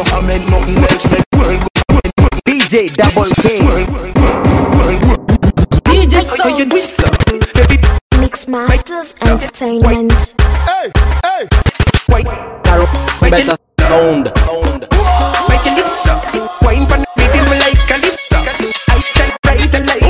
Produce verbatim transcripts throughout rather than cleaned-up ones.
government, nothing else make world. D J Double K. D J Sound. Mix Masters Entertainment. Hey, hey. Wait, better sound. Sound. Make your lips up. Wine pan the rhythm like calypso. I can ride the light.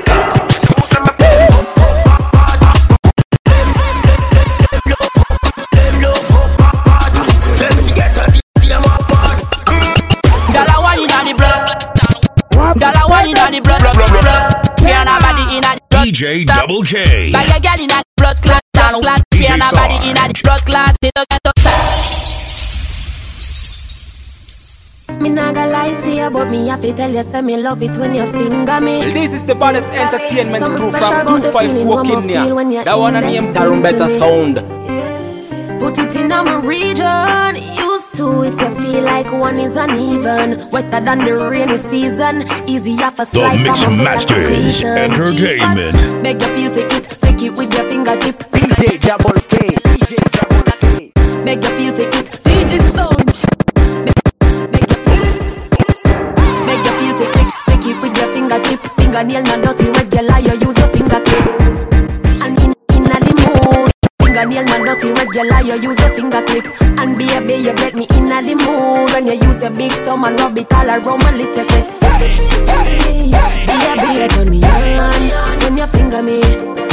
Dollar one inna the blood. Dollar one inna the blood. Fear nobody inna the blood. D J Double K. Bag a girl inna the blood clot. Down clot. Fear nobody inna the blood clot. They don't get upset. Me nah gonna lie to you, but me have to tell you, say me love it when you finger me. Well, this is the baddest entertainment Something crew special from about the two five feeling four one more Kenya. feel when you That one index named Darren Better into me. Sound. Yeah. Put it in our region. Used to if you feel like one is uneven. Wetter than the rainy season. Easy off a slide. The Mix from a Masters celebration. Entertainment. G-spot, beg you feel for it. Take it with your fingertip. D J Double K. D J Double K. Beg you feel for it. D J Sound. Beg you feel. Beg you feel for it. Take it with your fingertip. Fingernail not dirty regular. You use your fingertip. And in inna the mood. Fingernail not dirty regular. You use your finger clip. And baby, you get me inna the mood when you use your big thumb and rub it all around my little bit. Baby, turn me on when you finger me.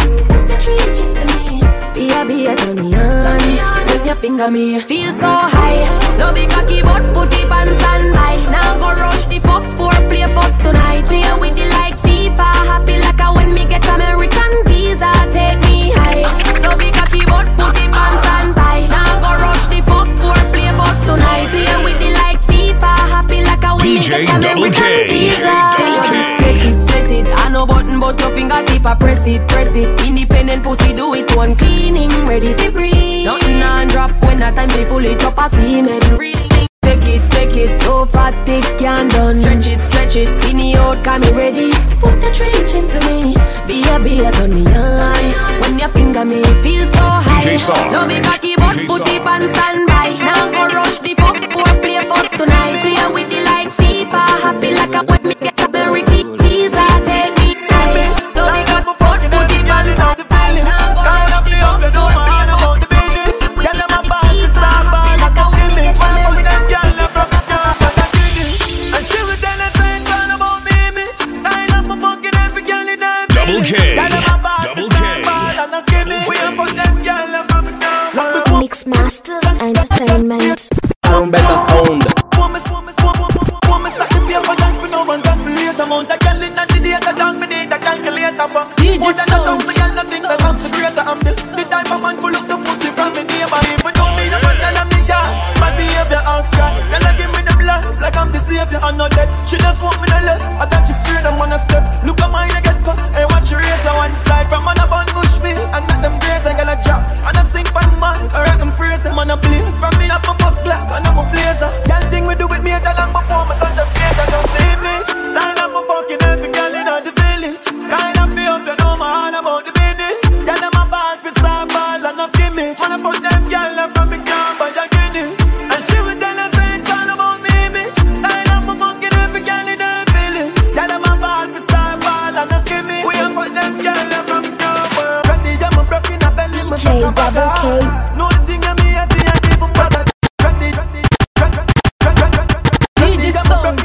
Baby, turn me on when you finger me. Feel so high, no big cocky but put it on standby. Now go rush the fuck for play post tonight. Play with the like FIFA, happy like a when me get American visa. Take me high, no big cocky but put it on standby. Now go rush the fuck for play post tonight. Play with the like FIFA, happy like a when D me J get Double American K. visa. Double K. Set it, set it. I no button but your fingertip I press it, press it. Independent pussy do it one cleaning, ready to breathe. Nothing on drop when a time people it up a semen. Really take it, take it. So fat, thick, can't done. Stretch it, stretch it. Skinny out, can me ready. Put the trench into me. Be a be a turn me on. When your finger me feel so high. D J Sarge. No big cocky but D J put it Sarge. on standby. Now go rush the fuck for play post tonight. Play with the like FIFA. Happy like a when me get a berry visa. Take me high. No big cocky but put it on standby. Now go rush the fuck for play post tonight. Play with the like FIFA. Happy like a when me get a berry Double K. Double K. Mix Masters Entertainment. Darren Better Sound. D J Sound. She just want me to left. I thought she feared I'm on a step. Look at mine, I get cut. Hey, watch your race. I want to fly from on a bun bush me. And not them days I got a job. And I sing pan man. I rock them phrase. I'm on a place. From me up my first class. And I'm a blazer. Y'all think we do it major long before me touch a page. I just English. Style up my fucking every girl in the village. Kind of feel up, you know my all about the business. Y'all them a ball for star ball and no skimmage. When I fuck them girl left from me camp by your Guinness. And she would tell us it's all about me image. Style up my fucking every girl in the village. Y'all them a ball for star ball and no skimmage. We a fuck them girl left from me camp. Ready, I'm a broke in a belly. D J Double K. No the thing me I see I give up brother. Ready, ready, ready, ready, D J Sound.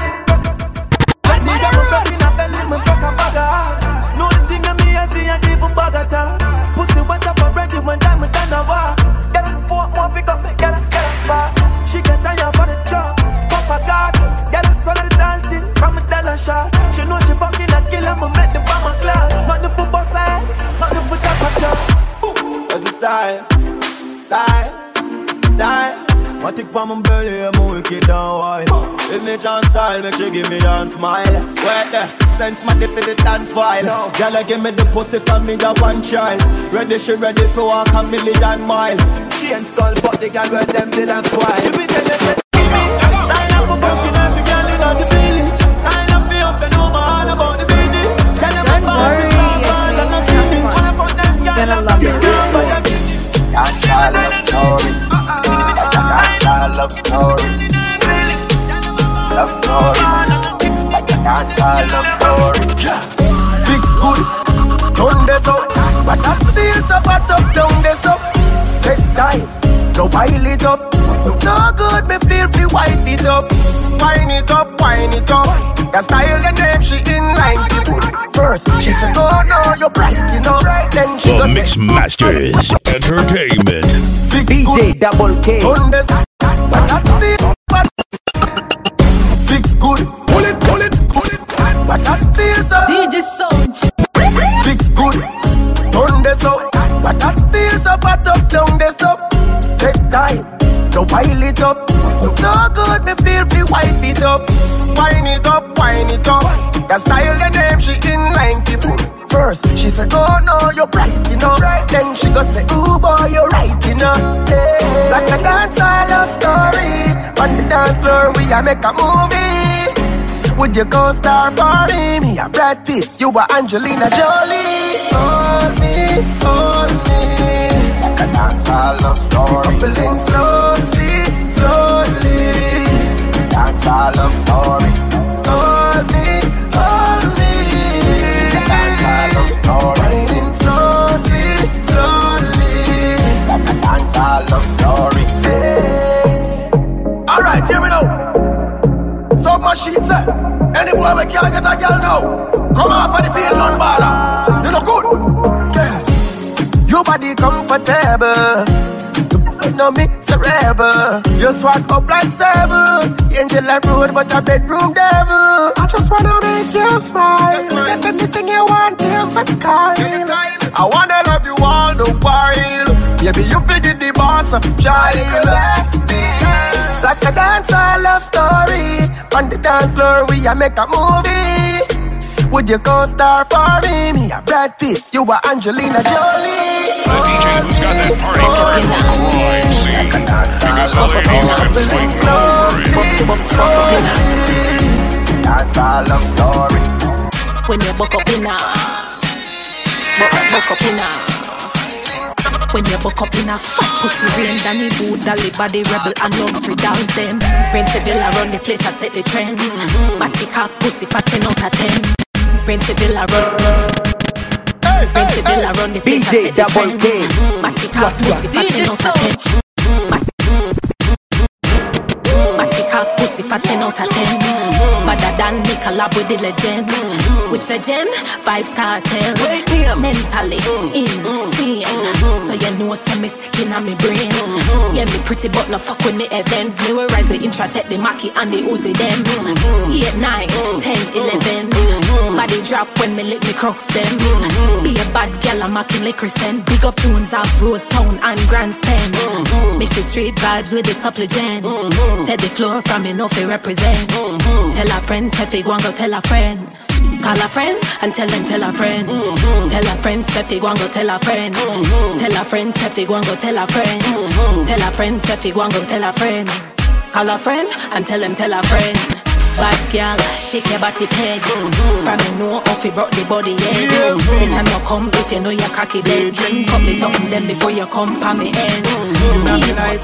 Pussy went up already when time we done a walk. Get up, four more pick up, get up, get up back. She get tired for the job. Papa God, get up, swallow the dalton from a dollar shot. She know she fucking a killer, but make the bomber class. Not the football side, not the foot up shot. What's the style? Style, style. I think for my belly, I'm a wicked down wide. If me chance style, make sure give me that smile. Wait there, sense my for the tan file. Girl, give me the pussy from me, that one child. Ready, she ready for walk a million mile. She ain't skull, but the girl where them did and spoil. She be telling me, give me style up for fucking every girl in the village. Kind of feel up and over all about the business. Girl, I'm a ball, we start ball, and I'm feeling. When I fuck them girl, I'm feeling. But your business, that's all love story. That's all love story. love story. Like a dancehall love story. Fix good, turn this up. But that feels up, hot up, down this up. Take time, no pile it up. No good, me feel free, wipe it up. Wine it up, wine it up. The style, the name, she in line. First, she said, oh no, you're bright, you know. Then she The goes, Mix Masters Entertainment. D J Double K. turn this, but that feel, but fix good. Pull it, pull it, pull it. But that feels up. D J Sound. Fix good. Turn this up. But that feels up, hot up, down this up. Take time, no pile it up. So good, me feel free, wipe it up. Wine it up, wine it up. The style, the name, she in line people. First, she said, oh no, you're bright, you know. Then she go say, ooh boy, you're right, you know. Hey. Like a dancehall love story. On the dance floor, we a make a movie. With your co-star for me, me a Brad Pitt, you a Angelina Jolie. Hold me, hold me. Like a dancehall love story. Coupling slowly, slowly. Dancehall love story. Hold me, hold me. Dancehall love story. Riding slowly, slowly. Like a dancehall love story. Hey. Alright, hear me now. So much she said. Any boy we can't get a girl now. Come off of the field, non baller. You know good. Yeah. Your body comfortable. You know me, cerebral. You swag up like seven. Angel a road, but a bedroom devil. I just wanna make you smile. Get anything you want, here's the kind. I wanna love you all the while. Baby, you figure the boss of child. Like a dancehall love story. On the dance floor, we a make a movie. Would you co-star for me? Me a Brad Pitt, you a Angelina Jolie. The D J who's got that party turned on crime scene. Because the ladies have been fighting over it. Dancehall love story. When you buck up in a buck, buck up in a When you buck up in a fat pussy rain, Danny Boo, Dolly Body, Rebel and Luxury dolls them. Rent a villa around the place, I set the trend. Matty cock pussy fat ten out of ten. Rent a villa run Rent a villa run the place, I set the trend. Matty cock pussy fat ten out of ten. Matty cock pussy fat ten out of ten. Madder than me collab with the legend. Which legend? Vibes Cartel. Mentally insane. So you know some me sick in me brain. Yeah, me pretty but no fuck with me events. Me will rise the intro, take the Mackie and the Uzi them. eight, nine, ten, eleven. Body drop when me lick me crooks them. Be a bad gal, I'm macking liquor send. Big up tunes off Rose Town and Grand Spend. Mix the street vibes with the supplicant. Tell the floor from me no fi represent. Tell a friend, say fi go and go tell a friend. Call a friend and tell them tell a friend. Tell a friend, say fi go and go tell a friend. Tell a friend, say fi go and go tell a friend. Tell a friend, say fi go and go tell a friend. Call a friend and tell them tell a friend. Bad girl, shake your body peg. From me know off you broke the body head. Better no come if you know you're cocky dead. Drink up me something then before you come pa me ends. And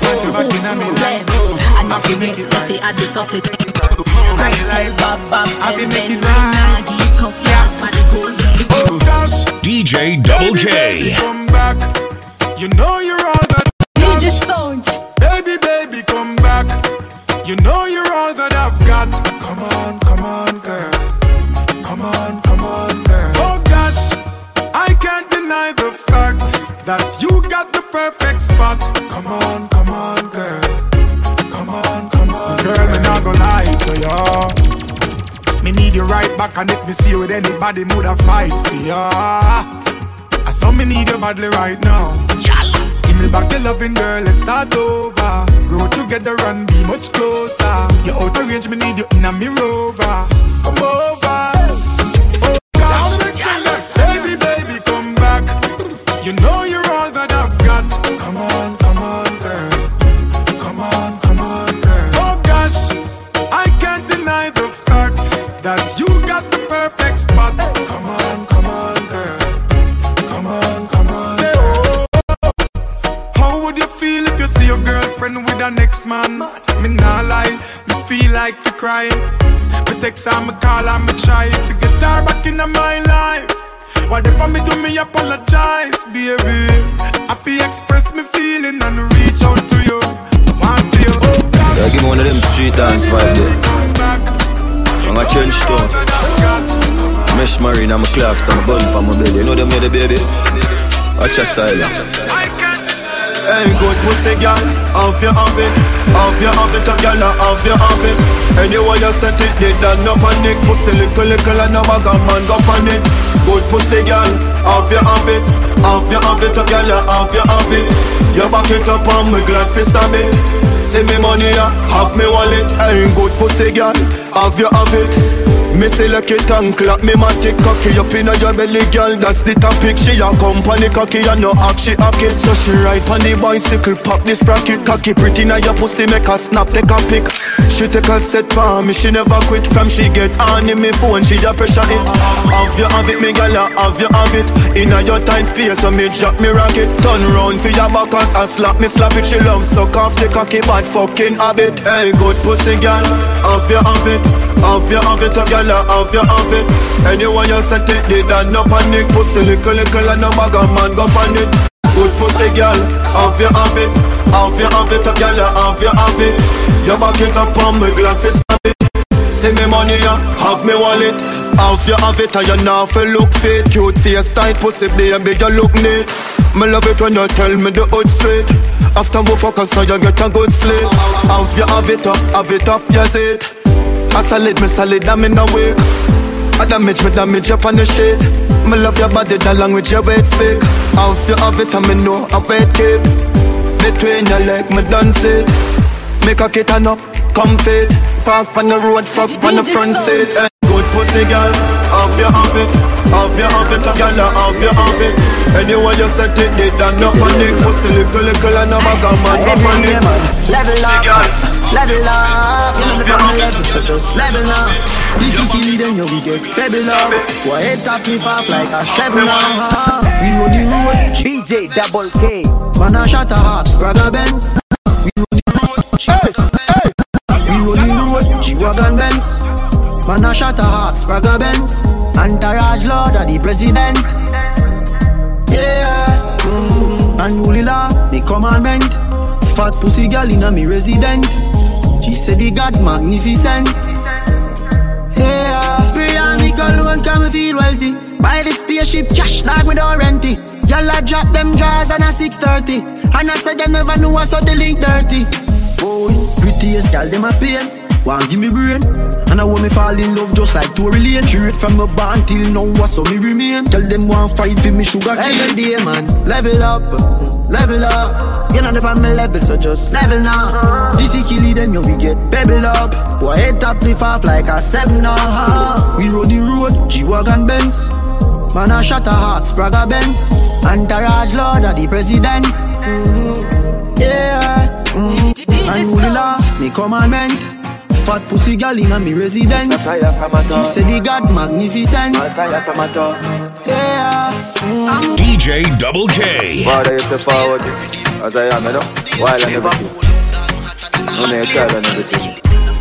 if you get stuffy at the supplement. Right tell Bob Bob tell Ben Ben Nagi tough yes body cool. Oh gosh, D J Double K. come back. You know you're all that. D J Sound. Baby, baby, come back. You know you're all that I've got. Come on, come on, girl. Come on, come on, girl. Oh gosh, I can't deny the fact that you got the perfect spot. Come on, come on, girl. Come on, come on, girl. Me not gonna lie to you. Me need you right back, and if me see you with anybody, me woulda fight for ya. I saw me need you badly right now. Give me back the loving, girl, let's start over. Grow together and be much closer. You're out of range, me need you in a me rover. Come over. Oh gosh, baby, baby, come back. You know you're all that I've got. Come on, come on, girl. Come on, come on, girl. Oh gosh, I can't deny the fact that you got the perfect spot. Come on, come on, girl. Come on, come on. Say, oh. How would you feel if you see your girlfriend with an ex-man? Me nah lie, me feel like for crying. Me text her, me call her, me try to get her back in my life. Whatever me do, me apologize, baby. I feel express me feeling and reach out to you. I want to see you. Oh, yeah, give me one of them street dance vibe there. I'm a trench town. Mesh marine, I'm a clocks, I'm a bun for my belly. You know them here, the baby? Watch your style. Hey, good pussy girl, have you have it, have you have it, a girl, have you have it. Anyway you set it, they done no panic. Pussy little little and no bag and man go panic. Good pussy girl, have you have it, have you have it, a girl, have you have it. You back it up and me glad fi stab it. See me money, ya, have me wallet. Hey, good pussy girl, have you have it. Me select it and clap me matic cocky up inna your belly, girl. That's the topic. She a company cocky and no act she hack it. So she ride on the bicycle, pop the sprocket. Cocky pretty na your pussy, make her snap, take a pic. She take a set for me, she never quit. From she get on in me phone, she a pressure it. Have you have it, me girl, have you have it. Inna your time space, so me drop me rocket. Turn round for your back and slap me, slap it. She love suck off the cocky, bad fucking habit. Hey, good pussy girl, have you have it, have you have it, a girl. Have you have it. Anyone you set it, they done no panic. Pussy little little and no bag and man go panic. Good pussy girl, have you have it, have you have it, a girl, have you have it. You back it up on me, glad to stop it. See me money, ya, have me wallet. Have you have it, and you now feel look fit. Cute face, tight pussy, baby, you look neat. Me love it when you tell me the hood straight. After we fuck us, so you get a good sleep. Have you have it up, have it up, yes it. I solid, me solid, I'm in a wake. I damage, me damage up on the shit. Me love your body, that language your weight speak. Have you have it, and me know I wait keep. Between your leg, me dance it. Make a kitten up, come fit. Park on the road, fuck on the front seat. Hey, good pussy girl, have you have it, have you have it, a girl, have you have it. Anyway you set it, they done no panic. Pussy little little and no bag and man no panic. Level up, level up. You know the problem level, so just level up. This is killing then you will get level up. Why head tap me fast like a seven up. We run the road, D J Double K. Man a shot a heart, brother Benz. We run the road, hey, hey. We run the road, G-Wagon Benz. Man a shot a heart, brother Benz. Entourage Lord of the President. Yeah, mm. And holy law, me commandment. Fat pussy girl inna me resident. She said the God magnificent. Yeah, spray on me cologne, can me feel wealthy. Buy the spaceship cash like me don't rent it. Y'all a drop them drawers on a six thirty. And I said they never knew I saw the link dirty. Boy, prettiest girl them a Spain. Want give me brain. And I want me fall in love just like Tory Lane. Straight from my band till now what's so me remain. Tell them want fight for me sugar cane. Every day man, level up, level up. You know the on my level so just level now. This is killing them, yo we get pebble up. Boy head up lift off like a seven now. We run the road, G-Wagon Benz. Man a shot a heart, Spraga Benz. Entourage Lord of the President. Mm-hmm. Yeah, mm-hmm. And holy law, me commandment. Fat pussy girl inna me resident. He said the God magnificent. Yeah, mm-hmm. D J Double K. Why they step forward as I am, you know? While and everything. No need child and everything.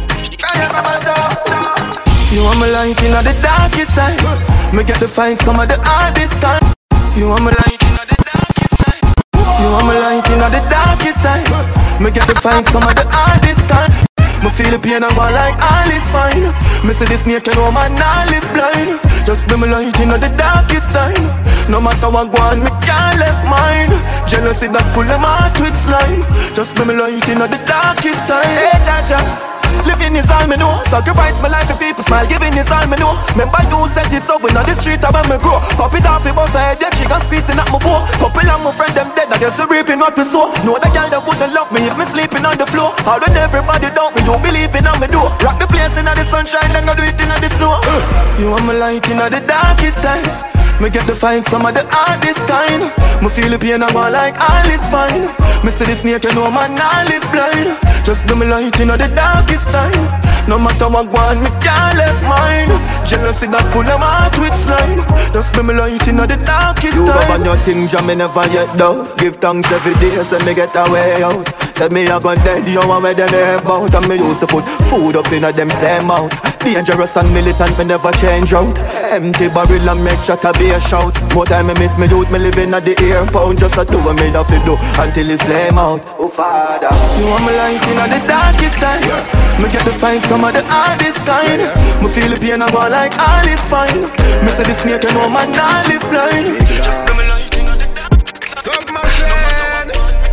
You want me light in the darkest side. Me get to find some of the hardest time. You want me light in the darkest side. You want me light in the darkest side. Me get to find some of the hardest time. Me feel the pain and go like all is fine. Me see this snake and no man not live blind. Just be me light in the darkest time. No matter what go on, me can't left mine. Jealousy that full of heart with slime. Just be me light in the darkest time. Hey, cha cha. Living is all me know. Sacrifice my life for people smile. Giving is all me know. Remember you said it so when on the street I when me grow. Pop it off, it bust her head, yeah, she got squeezing at my floor. Couple and my friend them dead, I guess we reaping what we sow. Know the girl that wouldn't love me if me sleeping on the floor. How did everybody doubt me, you believing on me do. Rock the place in the sunshine, then go do it in the snow. uh, You want me light in the darkest time. Me get to find some of the hardest kind. Me feel the pain and go like all is fine. Me see the snake and no man not live blind. Just do me light in the darkest time. No matter what one, me can't left mine. Jealousy that full of heart with slime. Just me me light in the darkest you time. You have on your thing, jam me never yet down. Give thanks every day, so me get a way out. Said me a gun dead, you want where them hear about. And me used to put food up in a them same mouth. Dangerous and militant, me never change out. Empty barrel and make chatter be a shout. More time me miss me youth, me living at the airport. Just a do what me have to do until it flame out. Oh father, you want me light in the darkest time. Yeah. Me get to find some of the hardest kind. Yeah, yeah. Me feel the pain and go like all is fine. Me say the snake, you know man, not live blind. Just do me light in the darkest time. Submachine.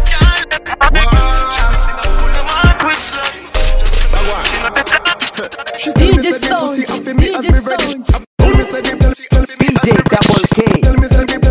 D J Sound, D J Sound. D J Double K. Tell me say the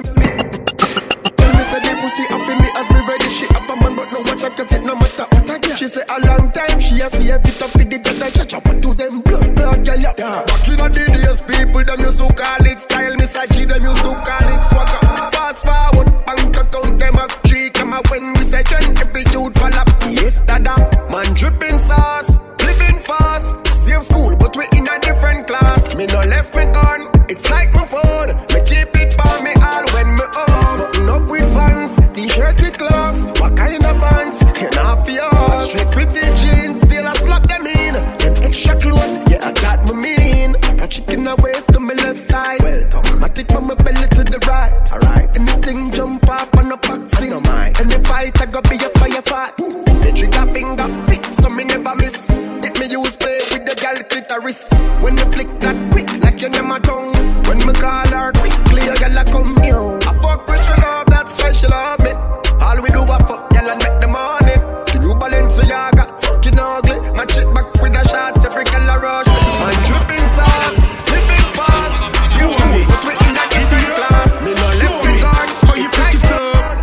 Tell me say the pussy off me as me ready. She have a man but no watch out 'cause it no matter what I get. She say a long time she a see a bit of it that I catch up to them blood blood girl yeah. Back in the days people them used to call it style. Miss a G them used to call it swagger. Fast forward bank account them a three come out when we say join every dude fall up. Yes dada man dripping sauce. Living fast, same school, but we in a different class. Me no left me gun, it's like my phone. Me keep it by me all when me home. Button up with Vans, t-shirt with gloves. What kind of pants? And half yours. Straight with the jeans, still I slap them in. Them extra clothes, yeah I got me mean. A chicken a waist to my left side. Well talk, my tick from my belly to the right. Alright, anything jump off on a boxing. No mind, any fight I go be a firefight. The trigger finger fit, so me never miss. Get me use play with the gal clitoris. When you flick that quick, like your name a tongue. When me call her quickly, a gal a come new. I fuck with she love, that's why she love me. All we do a fuck gal and make the money. The new Balenciaga, fucking ugly. Match it back with the shots, every gal a rush. Man dripping sauce, living fast. You me, but we in a different class. Me no left me guard, how you flick it up?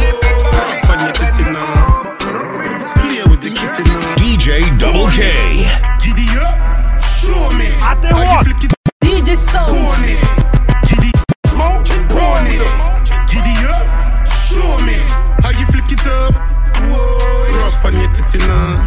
When you get it now, play with the kitty now. D J Double K. Giddy up, show me. I tell how what. you flick it. D J Sound. Pony, giddy, smoke it, pony. Giddy up, show me how you flick it up. Whoa, rock on your titty now.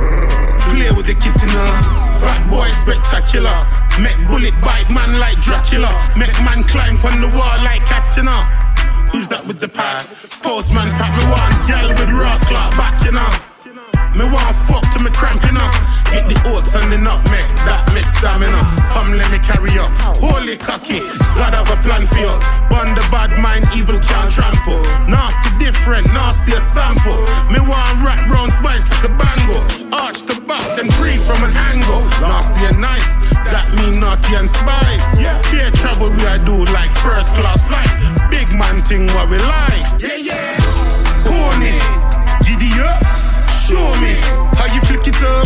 Play with the kitty now. Fat boy spectacular. Make bullet bite man like Dracula. Make man climb on the wall like Captain. Who's that with the pad? Postman pack me one gal with Ross clock back, you know. Me want fuck to me cramping up. Get the oats and the nutmeg, that makes stamina. Come let me carry up. Holy cocky, God have a plan for you. Bun the bad mind, evil can't trample. Nasty different, nasty a sample. Me want rat round spice like a bango. Arch the back, then breathe from an angle. Nasty and nice, that mean naughty and spice. Beer travel we I do like first class flight. Big man thing what we like. Yeah, yeah. Pony, giddy up. Show me how you flick it up.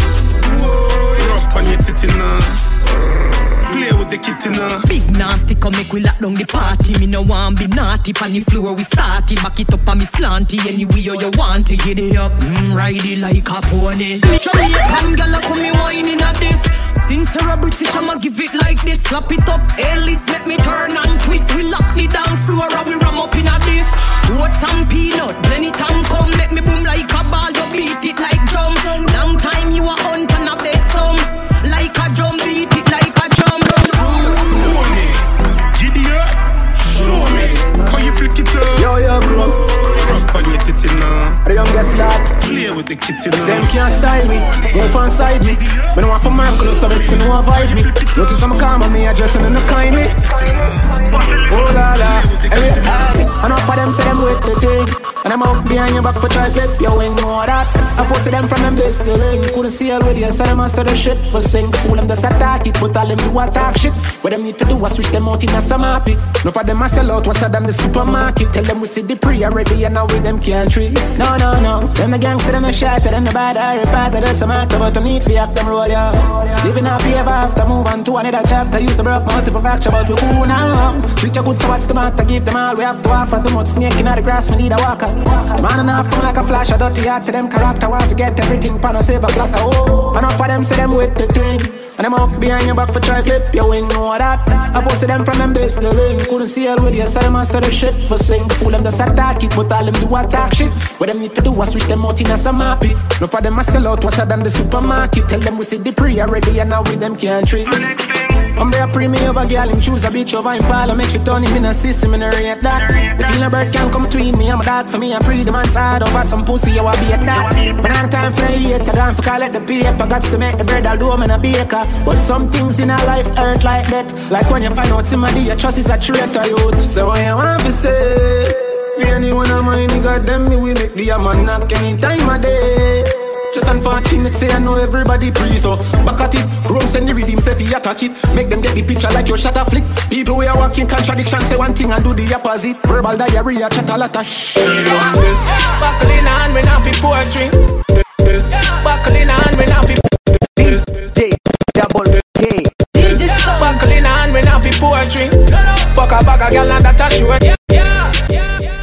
Whoa, rock on your titty now. Play with the kitty now. Big nasty come make we lock down the party. Me no want be naughty. Pan the floor we starty. Back it up on me slanty. Anyway you want to get it up. Mm, ride it like a pony. Jamaican gala so me whining at this. Since you're a British I'ma give it like this. Slap it up, Ellis make me turn and twist. We lock the dance floor and we ram up in a this. Oats and peanut, blend it and come. Make me boom like a ball, you beat it like drum. Long time you a hunt and a beg some. Like a drum, beat it like a drum. Pony, giddy up, show me how you flick it up. Yo, yo, bro. Rock on your titty now. The youngest lad. Play with the kitty now. Them can't style me, move on side me. Me no want for Mercury, so they still no avoid me. Notice I'm calm on me, addressing in the kindly. Oh la la, every eye. Enough of them say them with the thing. And I'm out behind your back for try clip, you ain't know that. I posted them from them this the link. Couldn't see already, I said them answer the shit for sing. Fool them just attack it, but all them do attack shit. What them need to do was switch them out in a some happy. Enough of them I sell out, what's than the supermarket. Tell them we see the pre already and now with them can't treat. No, no, no, them the gangster, them the shot, them the bad, I repart, that's a matter, but I need for act them roll, yeah. Living happy ever after move on to another chapter. Used to broke multiple fracture, but we cool now. Treat you good, so what's the matter? Give them all we have to offer. The mud snake in the grass, we need a walker. The man enough come like a flash, a dirty heart to them character. Why forget everything, pan a save a blocker. Oh, enough of them say them with the thing. And them up behind your back for try clip, you ain't know that. I posted them from them base, the link. Couldn't see already, I said them answer the shit for sing. Fool them just attack it, but all them do attack shit. What them need to do was switch them out in a some happy. No for them I sell out, what's than the supermarket. tell them we see the pre already and now with them can't treat. I'm bare pre me over girl, him choose a bitch over him pal. I make you turn him in a system in a rate that. The feeling bird can't come between me, I'm a dog for me. I pre the man side over some pussy, you a be at that. But I time for hate, I gone for call it the paper. Got to make the bread, I'll do them in a baker. But some things in our life hurt like that. Like when you find out somebody you trust is a traitor youth. So what you want to say? For anyone of mine, you got them, me we make the man knock any time of day. Just unfortunate, say I know everybody pre, so back at it. Rome send the redeem, say fi attack it. Make them get the picture like your shot a flick. People we are walking contradiction, say one thing and do the opposite. Verbal diarrhea, chat a lot of shh. This buckling on, we now fi poetry. This buckling on, we now fi this. J double K. This buckling on, we now fi poetry. Fuck a bag of girl and that a show. Yeah, yeah, yeah, yeah.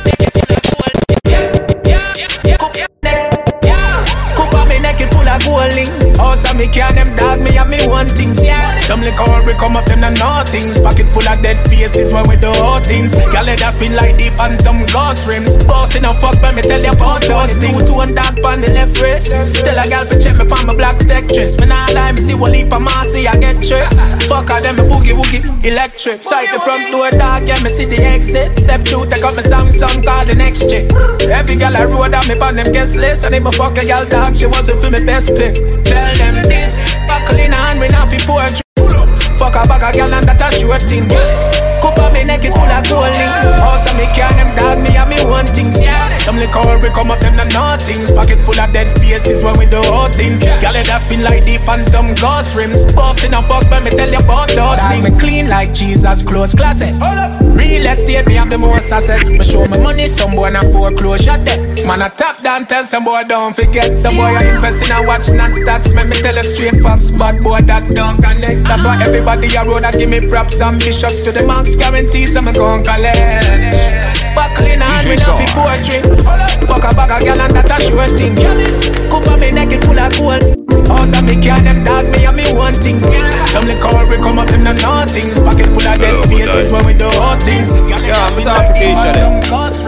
Naked full of gold links. Also me can them dog me and me want things, yeah. Some liquor we come up them and nothings. Pocket full of dead faces when we do hot things. Girl let us spin like the phantom ghost rims. Boss in a fuck but me tell you about those things. Two and dark on the left wrist. Tell a girl to check me on my black tech dress. When I lie me see one leap of massy I get tripped. Fuck her them me boogie woogie electric. Sight the front door dark yeah me see the exit. Step two take up my Samsung call the next chick. Every girl I rode on me on them guest list. And if I fuck a girl dog she was for me best pick. Tell them this, buckling on, we now fi poetry. Fuck a bag of girl and that a shooting. Cup of me naked full of gold links. Also me can them dog me and me want things, yeah. Some liquor we come up them and nothings. Pocket full of dead faces when we do hot things. Girl it a spin like the phantom ghost rims. Boss in a fuck but me tell you about those things. Me clean like Jesus close closet. Real estate me have the most asset. Me show me money some boy na foreclosure debt. Man a top down tell some boy don't forget. Some boy you invest in a watch not stats. Me me tell you straight facts. Bad boy that don't connect. That's why everybody a road that give me props ambitious to the max guarantees so me gon' collect. Buckling on me now fi poetry. Fuck a bag of girl and that a shooting. Cup of me naked full of gold. Also me can them dog me and me want things. Some liquor we come up in the nothings. Pocket full of dead faces when we do hot things. Yeah, I'm talking to Keisha then.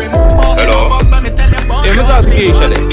Hello. Yeah, I'm talking to Keisha then.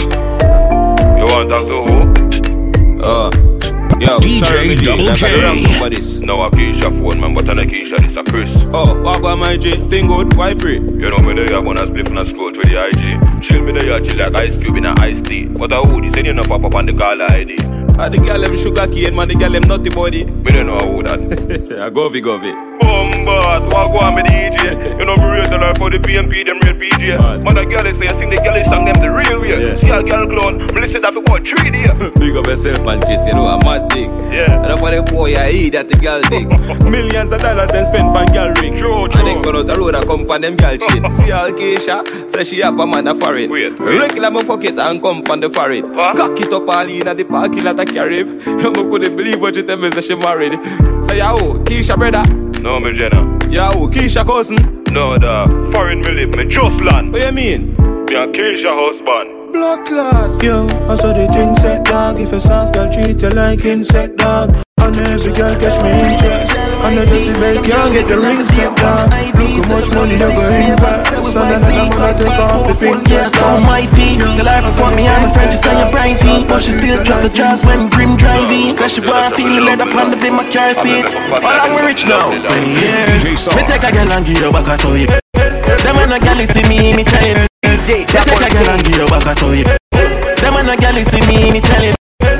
You want to talk to who? Uh Yo, D J sorry, Double K. J. No, a Keisha phone, man, but on a Keisha, this a Chris. Oh, what about my J? Thing good, why pray? You know me there, I wanna split from the school to the I G. Chill me there, chill like ice cube in a iced tea. But a hoodie, send you no pop up on the gala I D. Ah, the girl them sugar cane, man, the girl them nutty body. Me don't know who that. I go vi, go vi. Bombas, walk on me D J. You know me real the life for the P M P, them real P J. Man, the girl they say, I sing the girl they song them the real way. Yeah. See a girl clown, me listen that for about three days. Big up yourself and kiss, you know, a mad thing. Yeah. And that's why the boy I eat that the girl thing. Millions of dollars then spent on girl ring. True, true. And then go out the road and come from them girl chain. See all Keisha, say she have a man a foreign. Wait, wait. Regular me fuck it and come from the foreign. What? Cock it up all in at the parking lot of Carib. You couldn't believe what you tell me, say she married. Say, yo, Keisha brother. No, me Jenna. Yo, Keisha cousin. No, the foreign me live, me just land. What you mean? Me a Keisha husband. Blood clot. Yo, I saw the thing set dog. If a soft girl treat you like insect dog. And every girl catch me interest. And the Jessie Bell can't get the ring set dog. Look how much money you go invest. So then I'm gonna take off the fingers. So mighty, the life of me, I'm a friend, just say you're brighty. But she still drop the jazz when grim driving. Say she wanna feel the leather upon the bin my car seat. All I'm rich now. Yeah. Me take a girl and give her back a so you. Them man a girl see me, me tell it. Me take a girl and give her back a so you. Them man a girl see me, me tell it.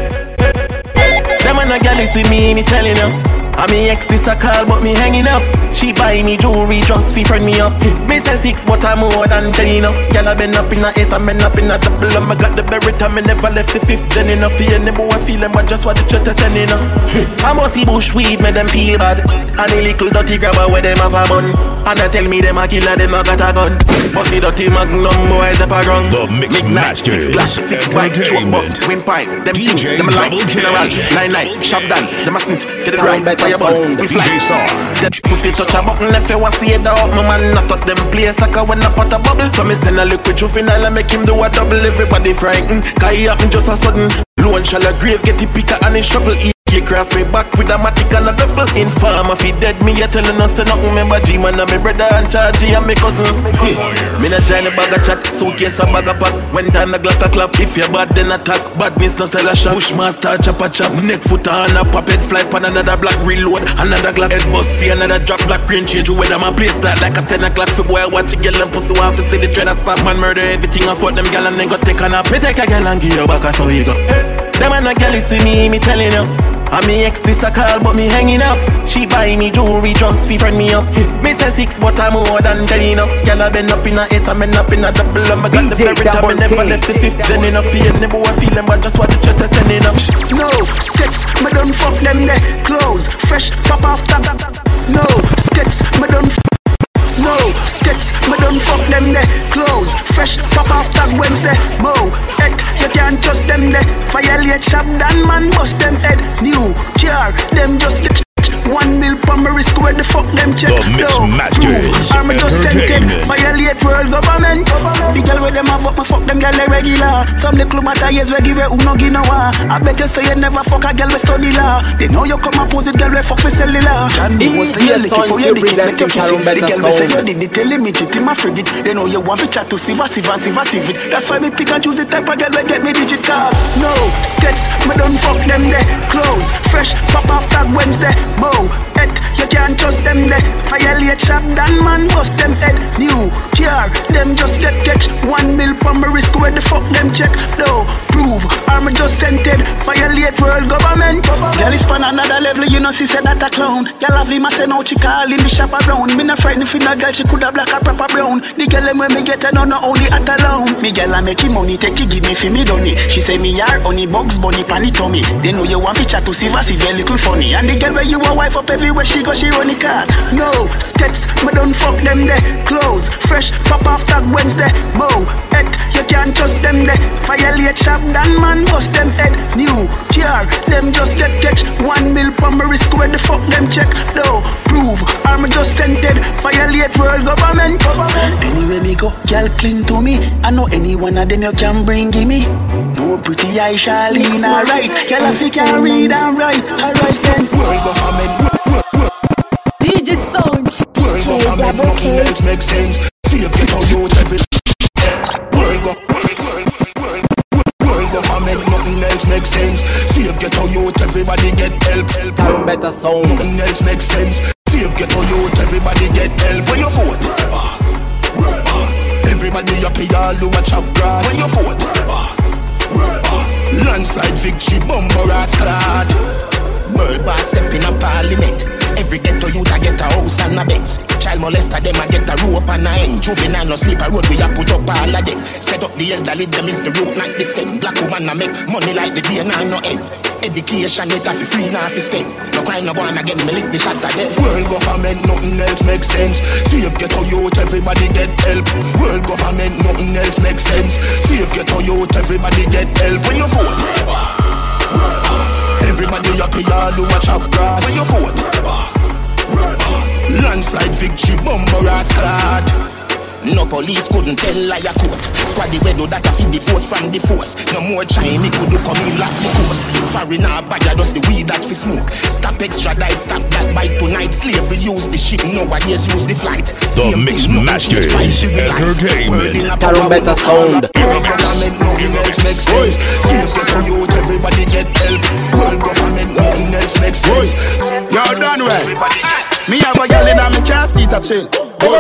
Them man a girl see me, me telling you. And me ex this a call but me hanging up. She buy me jewelry just fi friend me up. Me say six but I'm more than ten enough. Girl I been up in a ace and been up in a double. And I got the berry time me never left the fifth gen enough. For any boy feel them but just what the church is sending up. I must see bush weed make them feel bad. And the little dirty grabber where them have a bun. And they tell me them a killer them a got a gun. But see dirty magnum boys up a run. The Mix Masters. Six flash, six white, choke bust, windpipe. Them D J them a like, Double K. general, nine nine, shop down. Them a snitch, get it right, fire bun, we fly. That pussy touch a button if you want see it out. My man not touch them place like a when I pot a bubble. So me send a liquid juvenile and make him do a double. Everybody frightened, cause he happen just a sudden. Low and shallow grave, get the picker and he shuffle. He cross me back with a matic and a duffel. Informer fi dead, me a telling us say nothing. Remember G-Man and me brother and Chargy and me cousin. Me not join the bag of chat, suitcase and bag of pack. When time the glock a clap, if you bad then attack. Badness no sell a shot. Bushmaster chop a chop. Neck footer and a puppet fly pan another black reload. Another glock head bust see another drop black green change. Whether my place start like a ten o'clock for boy watch a girl and pussy want to see the trend. Stop man murder everything and fuck them gal and then go take a nap. Me take a gal and give you back a so you go. Them and a gal see me, me telling you. And me ex this a call but me hanging up. She buy me jewelry just fi friend me up. Me say six but I'm more than ten enough. Girl I been up in a ace and been up in a double. And I got the very top and never left the fifth gen enough. The end never feel them but just what the chat is sending up. No, skits, me done fuck them there. Clothes, fresh, pop off tap. No, skits, me done f- No, skits, me done fuck them there. Clothes, fresh, pop off tag Wednesday. Mo, heck, you can't trust them there. Violate shop, dan man bust them head. New car, them just get one mil per my wrist, where the fuck them check. The Mix Masters I'm just scented. Violate world government. The girl where them have fuck, me fuck them girl like regular. Some little matter years we give it, who no give no one. I bet you say you never fuck a girl with study law. They know you come and pose it, girl we fuck for cellular. Easier son, you representing Tarum Better Sound. Say you did it, tell me it in my frigate. They know you want to chat to see va, see va, see va, see it. That's why me pick and choose the type of girl we get me digital. No, skets, me done fuck them there. Clothes, fresh, pop off tag Wednesday. Mo, heck, you can't trust them there. Violate shop, dan man bust them head. New car, them just get catch. One mil per my wrist, where the fuck them check. No, prove, I'm just scented. Violate world government. Girl is on another level, you know she said that a clown. Girl have him, I say no, she call in the shop around. Me not frightened for no girl, she coulda black or pepper brown. The girl them when me get her, no, no only at alone. Me girl I make him money, take it, give me for me donny. She say me yard only bugs bunny panny tummy. They know you want to chat to see va, see very little funny. And the girl where you a wife up everywhere she go, she run the car. No, skets, me done fuck them there. Clothes, fresh, pop off tag Wednesday. Mo, heck, you can't trust them there. Violate shop, dan man bust them head. New car, them just get catch. One mil per my wrist, where the fuck them check. No, prove, I'm just scented. Violate world government. Anyway me go, girl cling to me. I know any one of them you can bring give me. No pretty eye Charlene, alright. Girl if you can read and write, alright then. World government. D J Sound. World government, nothing else makes sense. See if it how you every. World government, world government, nothing else makes sense. See if get how you everybody get help, help. Tarum Better Sound. Nothing else makes sense. See if get how you everybody get help. When you vote, world boss, world boss. Everybody happy, all who a chop grass. When you vote, world boss, world boss. Landslide victory, bumper ass clad. World boss step in a parliament. Every ghetto youth a get a house and a Benz. Child molester them a get a rope and a end. Juvenile no sleep a road we a put up all of them. Set up the elderly them is the root not the stem. Black woman a make money like the day nine no end. Education it a fi free now fi spend. No crime no go on again me lick the shot of them. World government nothing else makes sense. See if ghetto youth everybody get help. World government nothing else makes sense. See if ghetto youth everybody get help. When you vote, world boss, world boss. Everybody happy all who a chop grass. When you vote, world boss, world boss. Landslide victory, bumper ass clad. No police couldn't tell liar court. Squaddy we do that a feed the force from the force. No more trying me could do come in like the coast. Foreigner bagger does the weed that fi smoke. Stop extradite, stop that bite tonight. Slavery use the ship, nowadays use the flight. The Mix Masters Entertainment. Tarum Better Sound. Government nothing else makes sense. See if get youth everybody get help. World government nothing else makes sense. You're done well. Me have a girl in a me can't see a chill.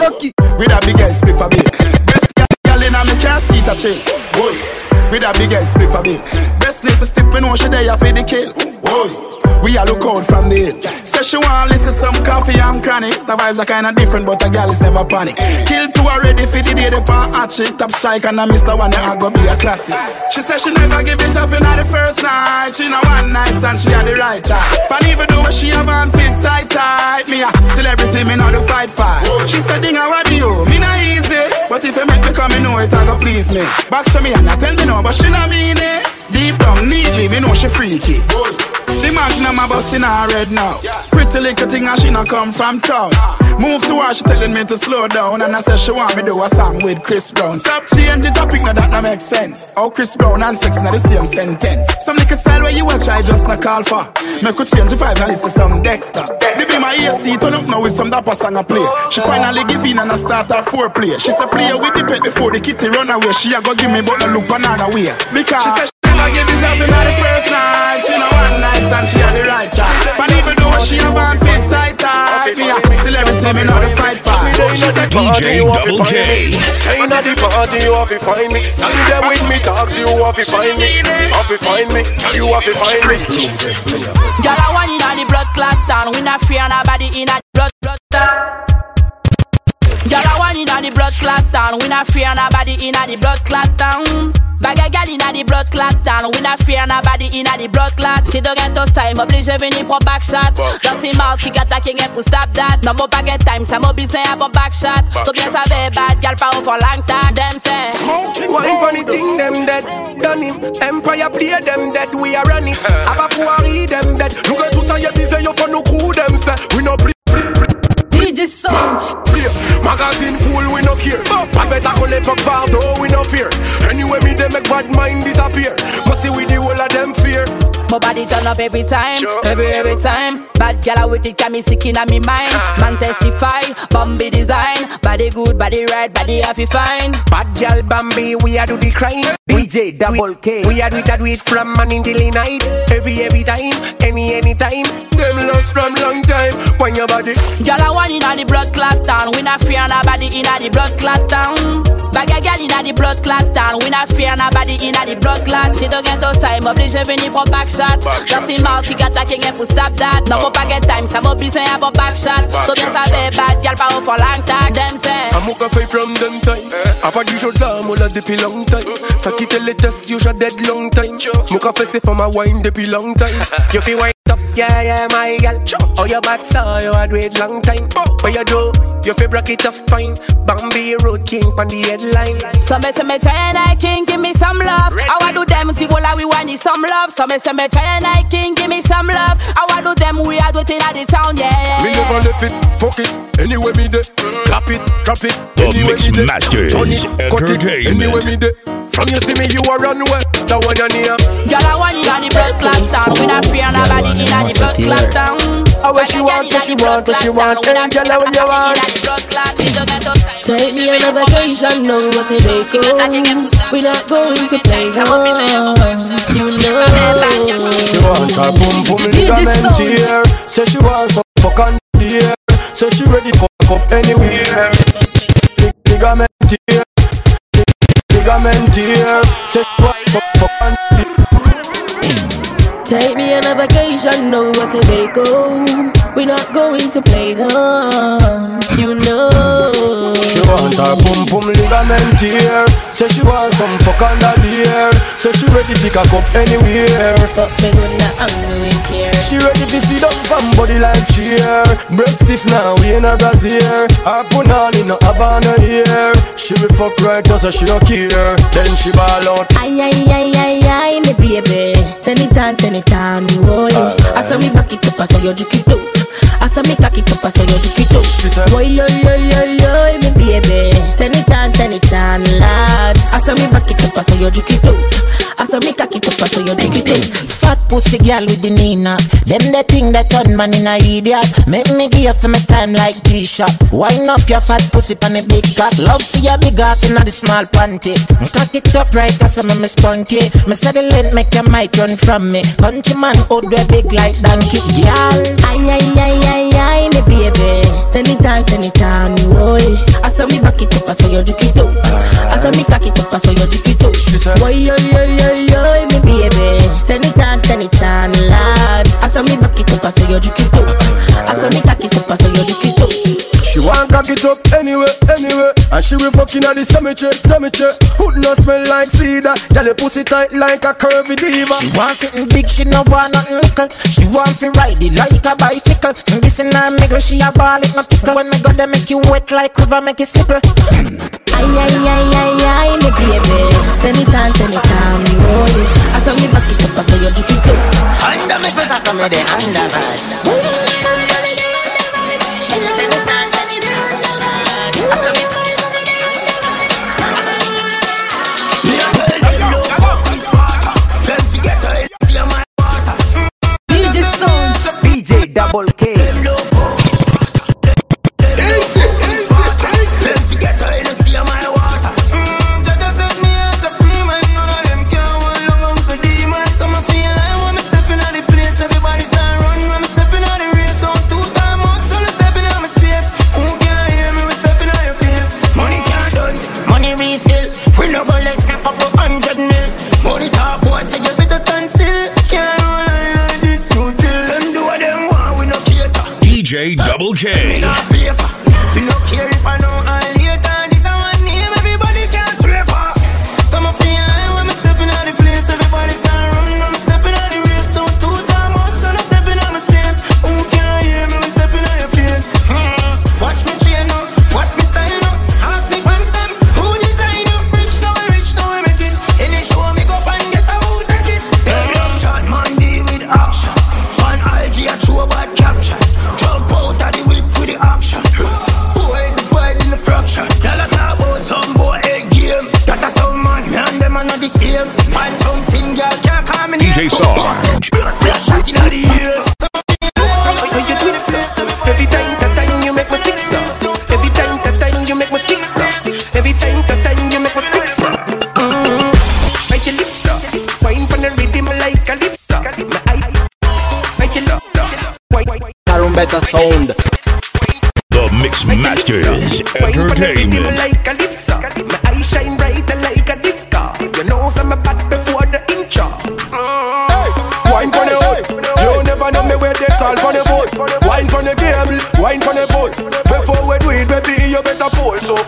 With a big ass spliff a bit. Best girl in a me can't see a chill. Boy, with a big ass spliff a bit. Best nip for stiff we know she there for the kill. Boy, we a look out from the hill. Say she want listen some coffee and chronics. The vibes are kinda different but a girl is never panic. Kill two already for the day they pan hatch it. Top strike and I miss the one that I go be a classic. She said she never give it up in the first night. She know one night stand she had the right time. But even though she have on fit tight tight. Me a celebrity me know the fight fight. She said ding I what do you? Me not easy. But if you make me come me know it I go please me. Back to me and I tell me no but she not mean it. Deep down neatly me know she freaky. The man my bus in her head now. Pretty little thing and she not come from town. Move to her, she telling me to slow down. And I said she want me do a song with Chris Brown. Stop change the topic, now that no make sense. How Chris Brown and sex na the same sentence. Some little style where you watch, I just not call for. Make her change the vibe and listen some Dexter. They be my A C, turn up now with some dapper song I play. She finally give in and I start her foreplay. She said play with the pet before the kitty run away. She a go give me but no look banana way. Because she said she never give it up in the first night. She know one night stand, she had the right time. But even though she a want fit tight tight, me a celebrity, me know the fight fight. She said D J Double J. Ain't at the party, you have to find me. Stand there with me, talk to you, have to find me. Have to find me, you have to find me. Girl, I want you in the blood clot town. We not fear nobody in the blood blood town. Girl, I want you in the blood clot town. We not fear nobody in the blood clot town. Bag a gal inna the blood clot town. We not fear nobody inna the blood clot. Si tu get us time, oblige venir pour back shot. Dans tes mouths qui attaquent pour stop that. Non mon pas get time, ça m'oblige à pour back shot. So bien savait bad gal pas au for long time. Them say Wine funny thing them dead. Done him. Empire play them dead. We are running. Aba pouari them dead. Nous get tout ça y'a bizarre yo for no crew them say. We no play. D J Sound. Magazine full, we no care. I better collect fuck Bardo, we no fear. Anyway, me they make bad mind disappear. Cause see with the whole of them fear. my body turn up every time, sure. every every time. Bad girl with it got me sick in me mind. Man testify, Bambi design. Body good, body right, body happy fine. Bad girl Bambi, we a do the crime. D J Double K. We a do it, a do it from morning till the night. Every every time, any any time. Them lost from long time. When your body, girl I want inna the blood clot town. We not fear nobody inna the blood clot town. Bag a girl inna the blood clot town. We not fear nobody inna the blood clot. Si tu get us time, oblige venir pour back shot. Dirty mouth qui attaque et pour stop that. Non faut pas get time, ça m'oblige à pour back shot. So bien savait bad girl pas au for long time. Them say I'm a fight from them time. I've had you shot down, all of depuis long time. Ça quitte les tests, you shot dead long time. Muka fait c'est for my wine depuis long time. You feel wind up, yeah yeah my girl. Oh your bad so you had wait long time. What you do? You feel break it up fine. Bambi Road King on the headline. Some say me try and I king give me some love. I want do them see all we want is some love. Some say me try and I king give me some love. I want do them we are doing at the town yeah. yeah, me yeah. never left it, fuck it. Anyway me de, clap it, drop it. The anyway Mix me de, Masters turn it, cut it. Anyway me de. From you see me you are run away. That one you near. Girl I want you on the blood clot town. We not fear nobody in the blood clot town. Oh what she want, what she want, what she want. Hey girl what you want. Take me on a vacation, no what to make go. We not going to play home. You know. She want her boom boom ligament here. Say she want some fuck on the air. Say she ready for fuck anywhere. Ligament here. Ligament here. Say she want some fuck on the air. Take me on a vacation, no what to make go. We not going to play them, you know. She want her boom boom ligament here. Say she want some fuck under the air. Say she ready to pick a cup anywhere. But me gonna hungry here. She ready to sit down from body like cheer. Breast stiff now, we in her brassiere. Her put on in no Havana here. She will fuck right just so she don't care. Then she ball out. Ay, ay, ay, ay, ay, me baby. Send it on, send it on, boy. I saw me back it up, I saw you juke it up. I saw me cock it up, I saw you juke it up. She said, boy, yo, yo, yo, yo, me baby. Send it on, send it on, lad. I saw me back it up, I saw you juke it up. I saw me cock it up, I saw you juke it up. Fat pussy girl with the Nina. Them the thing that turn man in a idiot. Make me give you for my time like T-shirt. Wind up your fat pussy pan a big cock. Love see your big ass in a the small panty. Cock it up right as I'm a spunky. Me say the length make your mic run from me. Country man out there big like donkey. Girl, ay, ay, ay, ay, ay, me baby. Send it on, send it on, boy. I saw me back it up, I saw you juke it up. I saw me cock it up, I saw you juke it up. Boy, yo, yo, yo, yo, me baby. Send it on, send it on, lad. I saw me back it up, I saw you juke it up. I saw me cock it up, I saw you juke it up. she want cock it up anyway, anyway. And she will fucking at the cemetery, cemetery. Hood no smell like cedar. Girl, your pussy tight like a curvy diva. she want something big, she no want nothing little. She want to ride it like a bicycle. And this in her middle, she a ball it no tickle. When me go there make you wet like river, make it slippery. Ay, ay, ay, ay, ay, me baby. Send it on, send it on, me roll it. I saw me back it up, I saw you juke it up. Under me face, I saw me the under bad. Send it on, send it Double K. Easy, easy, let's forget how you see my water. Mm, Jada set me as a free man. None of them can one long Uncle D-man. Some I feel like when I'm stepping out the place, everybody start run. When I'm stepping out the race, don't two time out, so I'm stepping out my space. Who can't hear me? We're stepping out your face. Money can't done, money refill. We no go let's snap up a hundred mil. Money top boy, say you better stand still. Can't roll like this, you till them do what them want. We no cater. D J Double K. We don't care if I know I later. This is one name, everybody can swear for. Some of feel like when I'm stepping out the place, everybody start running. I'm stepping out the race, so two time out, so I'm stepping out my space. Who can't hear me? I'm stepping out your face. Hmm. Watch me chain up, watch me style up. Half me pants them, who design up? Rich now we rich now we make it. Any show me go and guess how who take it. Tell them chat man deal with action. On I G a true bad caption. Jump out of the whip with the action. Y'all talk about some boy a game. That a some man, me and them are not the same. Find something y'all can't call me D J Sarge. Shot in the ear. Every time that time you make me stick so. Every time that time you make me stick so. Every time that time you make me stick so. Mm-hmm. Make your lips up. Wine from the rhythm like a lips up. My eye. Make your love up. Tarumbeta sound. The Mix Masters Entertainment. Like a lipsa. My eyes shine brighter like a disco. You know some bad before the intro. Hey, wine for the hood. You never know me where they call for the boat. Wine for the cable, wine for the boat. Before we do it, baby, you better pull. So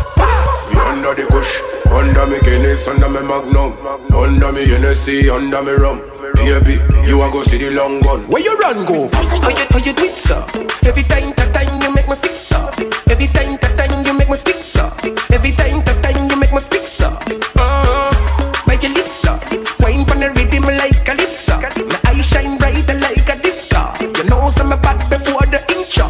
we under the kush, under me Guinness, under me Magnum, under me Hennessy, under me rum. Baby, you a go see the long gun. Where you run go? How you, how you do it, sir? Every time that time you make me speak, sir. Every time that time you make me speak, sir. Every time that time you make me speak, sir. Mm-hmm. Bite your lips, sir. Wine from the rhythm like a lips, sir. My eyes shine brighter like a disco. You know some bad before the intro.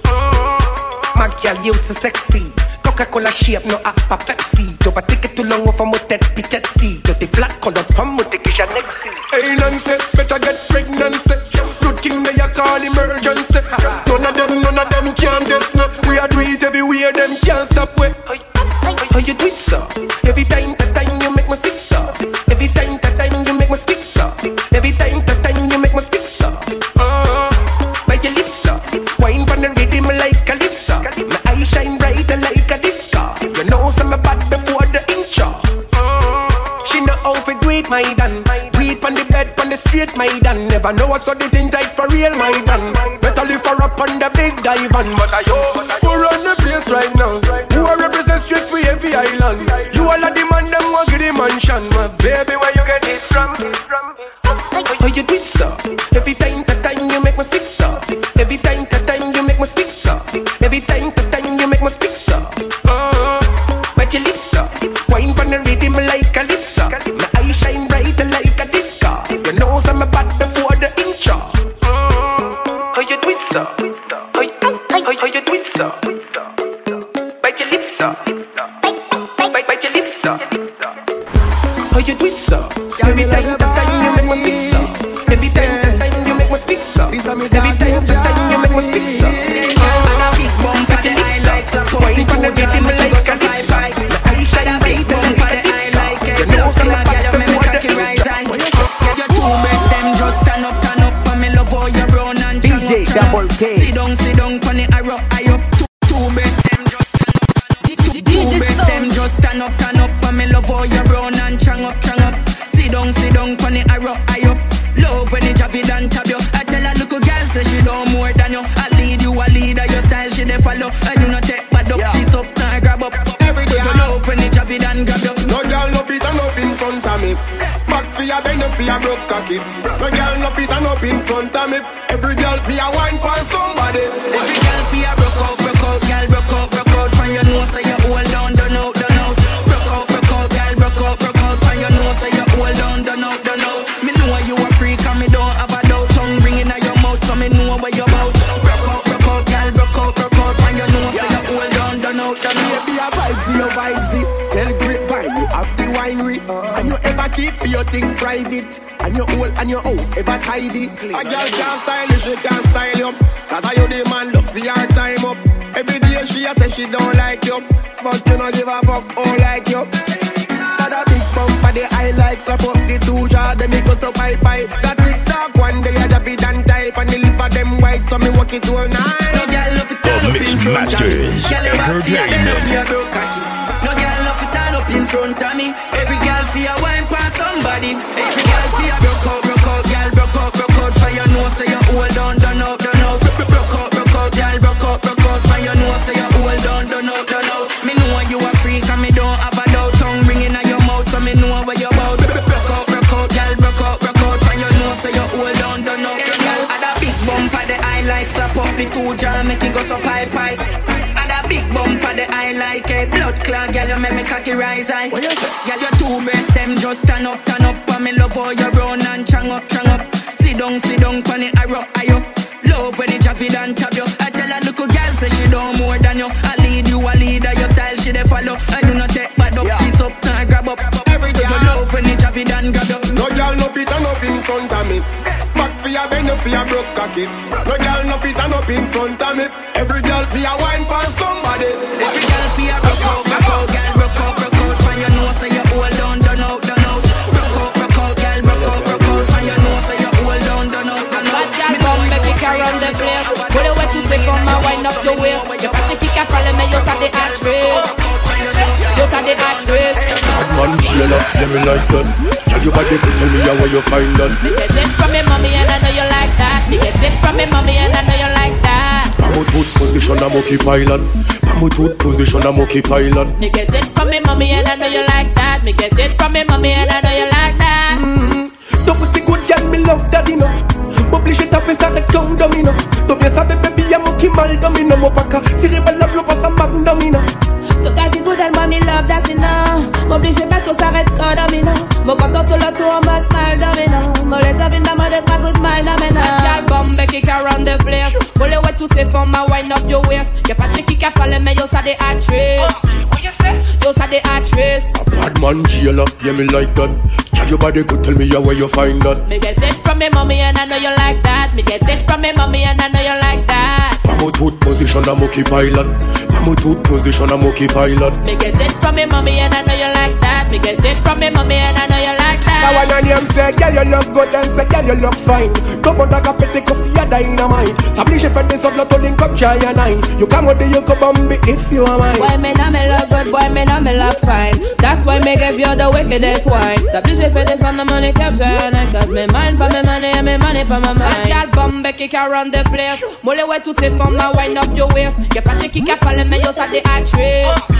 Mm-hmm. My girl, you so sexy. Coca-Cola shape, no appa Pepsi. Don't take it too long off from Motet Pitetsi. Don't the flat color from Motek is your next. Hey Nancy, better get pregnancy. Good king they a call emergency. None of them, none of them can't test me. We are do it everywhere, them can't stop we. How you do it, sir? Every time that time you make me speak, sir. Every time that time you make me speak, sir. Every time that time you make me speak, sir. Mm-hmm. By your lips, sir. Wine from the rhythm like a lips, sir. My eyes shine brighter like a disco. You know some bad before the intro. Mm-hmm. She know how to do it, my dan. Breathe on the bed, on the street, my dan. Never know what's so the thing tight for real, my dan. Better lift her up on the big dive and but I yo, who run the place right now? Who I represent straight for every island? You all are the man, them want get the mansion. My baby, where you get it from? How you do it, sir? Every time that time you make me speak, sir. Every time that time you make me speak, sir. Every time that time you make me speak, sir. Mm-hmm. Bite your lips, sir. Wine from the rhythm like a lips, sir. My eyes shine brighter like a disco. You know some bad before the intro. Mm-hmm. How you do it, sir? How you, how, how you do it, sir? Bite your lips, sir. Bite, bite your lips, sir. How you do it, sir? Every time that time you make me speak, sir. Every time that time you make me speak, sir. Every time that time you make me speak, sir. And a big bump at the eye like wine from the rhythm like a lips, sir. My eyes shine brighter like a disco. You know some bad before the intro. You two make them just turn up, turn up, and me love how you brown and D J Double K. Sit down, sit down, pon the arrow, I up. Two, two make them just turn up, turn up. Two, two make them just turn up, turn up, and me love how you brown and strong up, strong up. Sit down, sit down, pon the arrow, I up. Love when it drop it and tap you. I tell a little girl say she know more than you. I lead you, I lead her, your style she dey follow. And you not take bad up, this up, now grab up. Every day I love when it drop it and grab you. No girl no fit and up in front of me. Back for your bend for your broke cocky. No girl no fit and up in front of me. Every girl for your wine for somebody. Every girl for your broke out, broke out, girl broke out, broke out. From your nose say you hold down, down out, down out. Broke out, broke out, girl broke out, broke out. From your nose say you hold down, down out, down out. Me know you a freak and me don't have a doubt. Tongue ringing out your mouth so me know where you about. Broke out, broke out, girl broke out, broke out. From your nose say you hold down, down out, down out. Baby a vibesy, your vibesy. Tell great vibe you have the winery. And you ever keep for your you think private. And your hole and your house ever tidy. A girl can't style you, she can't style you. Cause I you the man look for your time up. Every day she a say she don't like you, but you don't give a fuck, oh like you. Got a big bump for the eye like slap up the two jaw, then it goes up high pie. That TikTok one day I drop it and type, and the lip of them white, so me walk it all night. No girl love it all up in front of me. Entertainment. No girl love it all up in front of me. Every girl feel wine past somebody. Every girl feel broke out, broke out, girl broke out, broke out. For your nose, say you hold on, done out, done out. Broke out, broke out, girl broke out, broke out. For your nose, say you hold on, done out, done out. Me know you a freak and me don't have a doubt. Tongue ringing at your mouth, so me know what you about. Broke out, broke out, girl broke out, broke out. For your nose, say you hold on, done out, done out. Had a big bump for the eye like slap up the two jaw, make it go so high high. Big bump for the eye like a blood clot. Girl, you make me cocky rise high. Girl, your two breasts, them just turn up, turn up. And me love how you run and chang up, chang up. Sit down, sit down, pan it, I rock, I up. Love when it drop it and tap you. I tell a little girl, say she don't more than you. I lead you, I lead her, your style she dey follow. I do not take bad up, kiss up, now grab up. Every day, love when it drop it and grab up. No girl, no fit and up in front of me. Back for your bend, for your broke cocky. No girl, no fit and up in front of me. Every girl for your wine past somebody. Every girl for your broke out, broke out, girl broke out, broke out. For your nose, say you hold on, done out, done out. Broke out, broke out, girl broke out, broke out. For your nose, say you hold on, done out, done out. Bad girl come make it around the place. Pull away to take on my wind up your waist. You catch a kick a follow me, you are the actress. You are the actress. Bad man, Sheila, yeah me like that. Tell your body to tell me how you find that. Me get it from me mommy and I know you like that. Me get it from me mommy and I know you like that. Pamutut position I'm occupy land. Pamutut position I'm occupy land. Me get it from me mommy and I know you like that. Me get it from me mommy and I know you like that. Mm-hmm. Ton pussy good girl, me love daddy no. M'oblige taper ça réclame domino. Toi bien savais baby y'a mon qui mal domino. Mon paka tiré balle la blow pas ça mag domino. Toi qui good and mommy love that you know. M'oblige pas tout s'arrête quand domino. Mon content tout le tour en mode mal domino. Mon let up in the mode et good mind domino. Girl bomb kick around the place. Pull away to say for my wind up your waist. Y'a pas de chick qui a parlé mais yo ça des actrices. What you say? Yo ça des actrices. A bad man Sheila, yeah me like that. Tell your body good, tell me how where you find that. Me get it from me mommy and I know you like that. Me get it from me mommy and I know you like that. Pamutut position I'm occupy land. Pamutut position I'm occupy land. Me get it from me mommy and I know you like that. Me get it from me mommy and I know you like that. Now when I name say, girl you look good and say, girl you look fine. Come on like a petty cause you're dynamite. S'oblige fait des autres to link up try and I. You come with the you come on me if you are mine. Boy me now me look good, boy me now me look fine. That's why me give you the wickedest wine. S'oblige fait des on the money capture and I. Cause me mind for me money and me money for my mind. Girl bomb kick around the place. Mole way to take from my wind up your waist. Y'a pas de chick qui a parlé mais yo ça des actrices.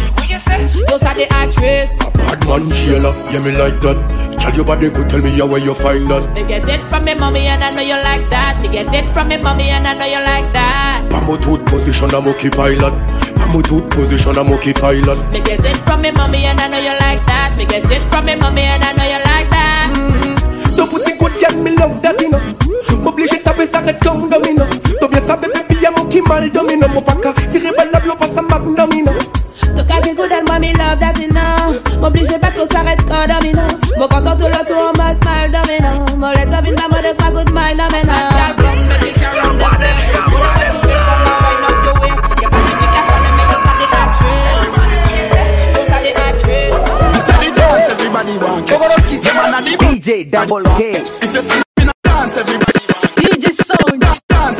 Yo ça des actrices. A bad man Sheila, yeah me like that. Tell your body good, tell me how where you find that. Me get it from me mommy and I know you like that. Me get it from me mommy and I know you like that. Pamutut position I'm occupy land. Pamutut position I'm occupy land. Me get it from me mommy and I know you like that. Me get it from me mommy and I know you like that. Mm-hmm. Ton pussy good girl, me love that you know. M'oblige taper ça réclame domino. Toi bien savais baby y'a mon qui mal domino. Mon paka tiré balle la blow pas ça mag domino. Toi qui good and mommy love that you know. M'oblige pas tout s'arrête quand domino. Mon content tout le tour en mode mal domino. Mon let up in the mode et good mind domino. Girl bomb me kick around the place. Pull away to say from my wind up your waist. Y'a pas de kick a follow me, yo ça des actrices. Yo ça des actrices. This is the dance everybody want it. The man at the D J Double K. If you sleep in a dance everybody want it. D J Sound. Dance,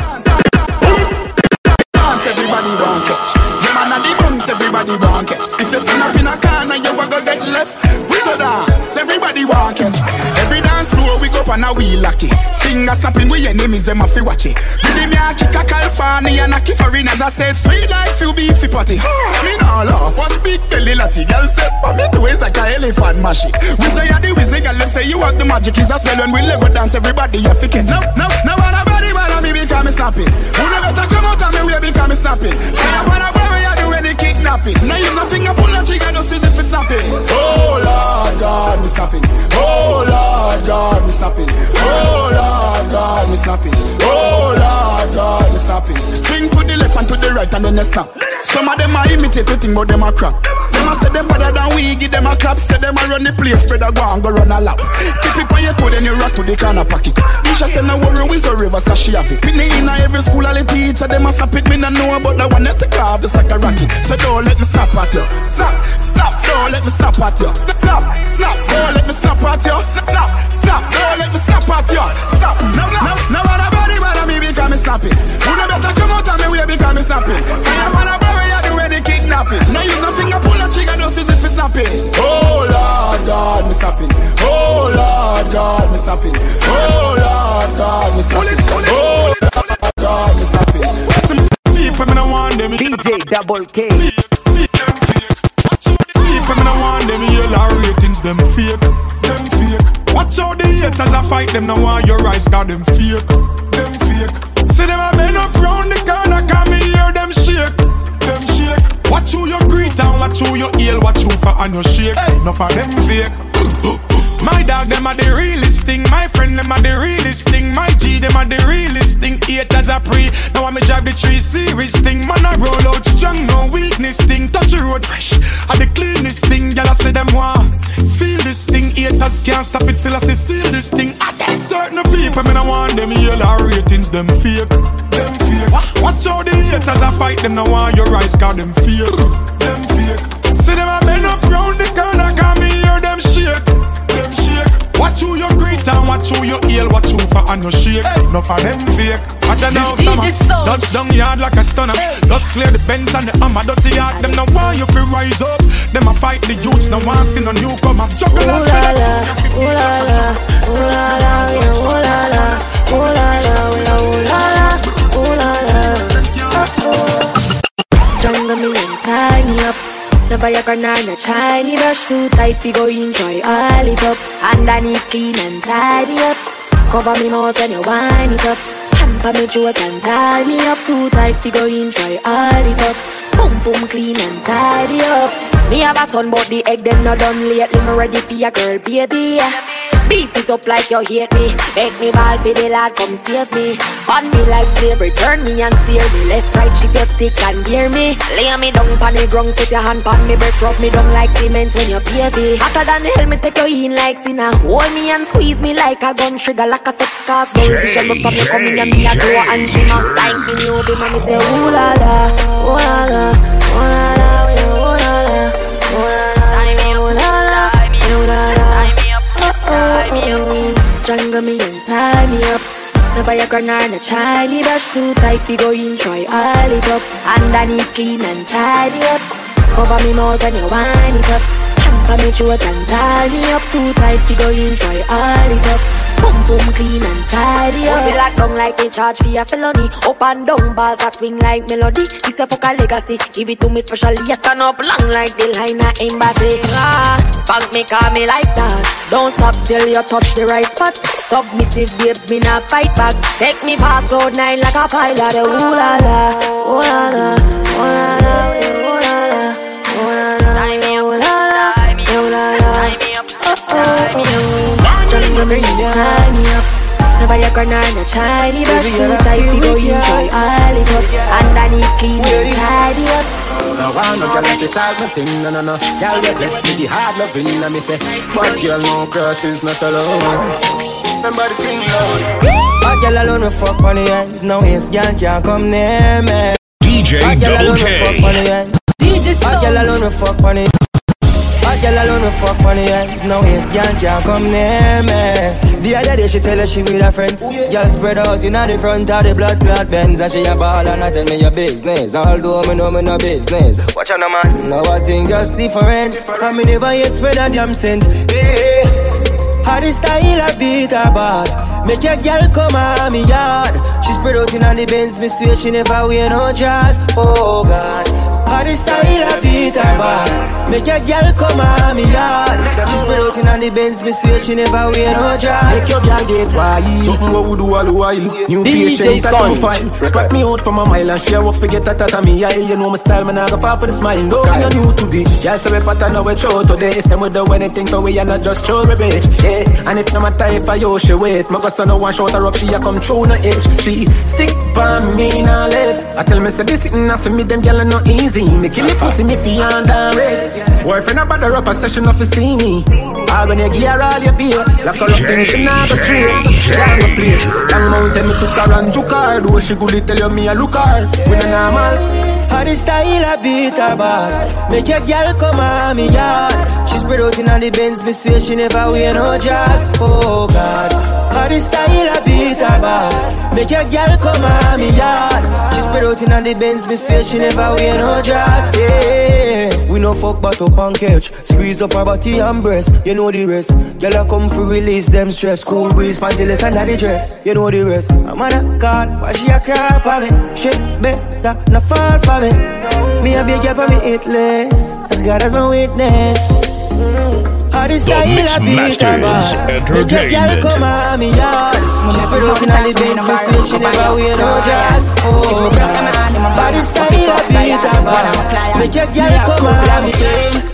dance everybody want it. The man at the bumps everybody want it. If you stand up in a corner you a go get left. So dance everybody want it. Every dance floor we go on a wheel lucky. Finger snapping with enemies them a fi watch it. Rhythm ya kick a California and a kick for as I said sweet life you beefy potty. I mean all off watch big belly latty. Girl step on me two ways like a elephant mashi. We say you the wizard girl let's say you want the magic is a spell when we Lego dance everybody you fi catch. No no no wanna body wanna me become me snapping. Who never talk come out and me way become me snapping. Say I wanna boy when you do any kidnapping. Now use a finger pull a trigger just use it for snapping. Oh Lord God me snapping. Oh Lord God me snapping. Oh Lord God me snapping. Oh Lord God me snapping. Swing to the left and to the right and then they snap. Some of them are imitate the thing but them are crap. Them a say them better than we. Give them a clap, say them a run the place. Spread a go and go run a lap. Keep it on your toe, then you rock to the corner pocket. Misha say no worry, we so rivers cause she have it. Me in a every school, all the teacher, them a snap it. Me no know about the one that take off the sack of rocket. So don't let me snap at you. Snap, snap, don't let me snap at you. Snap, snap, don't let me snap at you. Snap, snap, don't let me snap at you. Stop, no, no, no, no, nobody bother me because me snapping. You no better come out of me way because me snapping. I am on a boy you do any kidnapping. Now use the finger pull the trigger, just use it for snapping. Oh Lord God, me snapping. Oh Lord God, me snapping. Oh Lord God, me snapping. Oh Lord God, me snapping. Some people me no want them. D J Double K. People me no want them. Yellow ratings, them fake, them fake. Watch out the haters a fight them. Now want your rise, got them fake, them fake. See them a bend up round the corner, can me hear them shake, them shake. Watch who you greet and watch who you hail, watch who for and you shake. Enough of them fake. My dog, them are the realest thing. My friend, them are the realest thing. My G, them are the realest thing. Haters are pre. Now I'm drive the three series thing. Man, I roll out strong, no weakness thing. Touch the road fresh, are the cleanest thing. Y'all say them want feel this thing. Haters can't stop it till I say seal this thing. I tell certain people, me no want them yellow ratings, them fake, them fake. Watch how the haters a fight them. Now want your rise, cause them fake, them fake. See them a bend up round the corner, can me hear them shake, them shake. Watch who you greet and watch who you hail, watch who for and you shake. Enough of them fake. Watch out now, summer. Dutch down yard like a stunner. Just clear the Benz and the hammer, dirty yard. Them no want you fi rise up. Them a fight the youths, no want see no newcomer. Juggle and say them. Ooh la la, ooh la la, we a ooh la la, ooh la la, we a ooh la la, ooh la la. Oh oh. Stronger me and tie me up. Never your corner, no shiny brush too tight. We go enjoy all it up. Underneath clean and tidy up. Cover me mouth when you wind it up. Hamper me throat and tie me up too tight. We go enjoy all it up. Boom boom clean and tidy up. Me have a son but the egg them not done lately. Me ready for your girl baby. Beat it up like you hate me. Make me ball for the lad come save me. Pon me like slavery, turn me and steer me. Left right shift your stick and gear me. Lay me down pon the ground, put your hand pon me breast. Rub me down like cement when you baby. Hotter than hell me take you in like sinner. Hold me and squeeze me like a gun trigger. Like a sex scarf. Don't vision look up me coming and me a glow and shimmer. Like me new be mommy say ooh la la, ooh la la, ooh la la, ooh la la, ooh la la. Tie me up, tie me up, tie me up, tie me up. Strangle me and tie me up. Never your corner, no shiny brush too tight. We go enjoy all it up. Underneath clean and tidy up. Cover me mouth when you wind it up. Hamper me throat and tie me up too tight. We go enjoy all it up. Boom boom clean and tidy up. Feel like down like they charge for a felony. Up and down bars that swing like melody. This a fuck a legacy. Give it to me specially. I turn up long like the line of embassy. Ah, spank me, call me like that. Don't stop till you touch the right spot. Submissive babes, me not fight back. Take me past road nine like a pilot. Ooh la la, ooh la la, ooh la la, ooh la la, ooh la la. Tie me up, tie me up, tie me up, tie me up. Stronger me, tie me up. Never your corner, no shiny brush too tight. We go enjoy all it up. Underneath clean and tidy up. No one no girl like this as my thing, no no no. Girl you bless me the hard loving, and me say, but girl no cross is not alone. Remember the thing, Lord. A girl alone will fuck on the ends. No ace girl can't come near me. D J A girl Double alone will fuck on the K. ends. A girl alone will fuck on the A girl alone will fuck on the ends. No ace girl can't come near me. The other day she tell her she with her friends. Girl spread out in the front of the blood clot Benz. And she a ball and I tell me your business. Although me know me no business. Watch out no man, now I think just different. And me never yet spread a damn cent. Hey, how the style I beat her bad. Make your girl come on me yard. She spread out in the Benz. Me swear she never wear no dress. Oh God, how the style I beat her bad. Make your girl come on me yard. She spread out in the Benz. Me swear she never wear no dress. Make your girl get wild. Something what we do all the while. New patient that I'm fine. Spot me out from a mile and share what forget that at me aisle. You know my style, man I go far for the smile. No, I'm new to this. Y'all say we pattern now we throw today. Same with the anything for we and not just throw a bitch. Yeah, and it no matter if I yo she wait. My son no one shot her up, she a come through no edge. See, stick by me now live. I tell me say this sitting up for me, them gyal no easy. dream. Me kill me pussy, me fi under rest. Boyfriend a bother up a session of to see me. All when you give her all your pay, like a rough thing she not go straight. She don't go play. Long mountain me took her and juke her. Though she good tell you me a look her. We no normal. How the style a beat her bad. Make your girl come on me yard. She spread out in on the Benz, me swear she never wear no jazz. Oh God. How the style a beat her bad. Make your girl come on me yard. She spread out in on the Benz, me swear she never wear no jazz. Yeah. We no fuck but up and catch. Squeeze up her body and breast. You know the rest. Girl a come for release them stress. Cool breeze, pantyless under the dress. You know the rest. I'm on a card, why she a cry for me? Shit better, no fall for me. Me a big girl for me hitless. As God as my witness. How this style a beat her bad. Make your girl come on me yard. She spread out in the Benz, me swear she never wear no jazz. Oh God. How this style a beat her bad. Make your girl come on me.